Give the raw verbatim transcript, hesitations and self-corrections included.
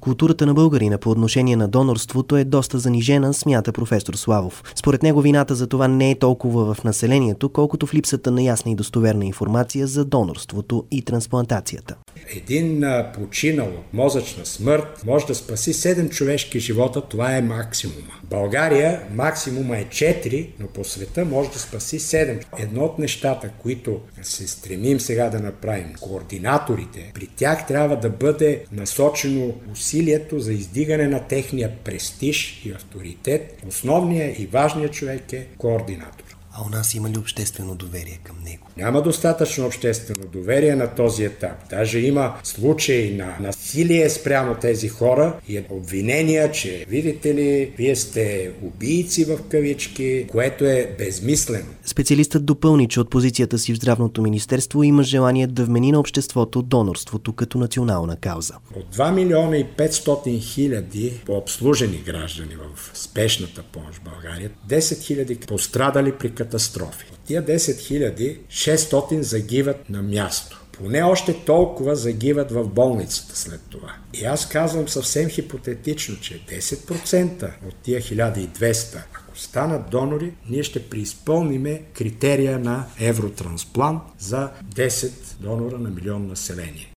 Културата на българина по отношение на донорството е доста занижена, смята професор Славов. Според него вината за това не е толкова в населението, колкото в липсата на ясна и достоверна информация за донорството и трансплантацията. Един а, починал от мозъчна смърт може да спаси седем човешки живота, това е максимума. В България максимума е четири, но по света може да спаси седем. Едно от нещата, които се стремим сега да направим, координаторите, при тях трябва да бъде насочено усилието за издигане на техния престиж и авторитет. Основният и важният човек е координатор. А у нас има ли обществено доверие към него? Няма достатъчно обществено доверие на този етап. Даже има случаи на насилие спрямо тези хора и обвинения, че, видите ли, вие сте убийци в кавички, което е безмислено. Специалистът допълни, че от позицията си в Здравното министерство има желание да вмени на обществото донорството като национална кауза. От два милиона и петстотин хиляди по-обслужени граждани в спешната помощ в България, десет хиляди пострадали при катастрофи. От тия десет хиляди, шестстотин загиват на място. Поне още толкова загиват в болницата след това. И аз казвам съвсем хипотетично, че десет процента от тия хиляда и двеста, ако станат донори, ние ще преизпълниме критерия на Евротрансплант за десет донора на милион население.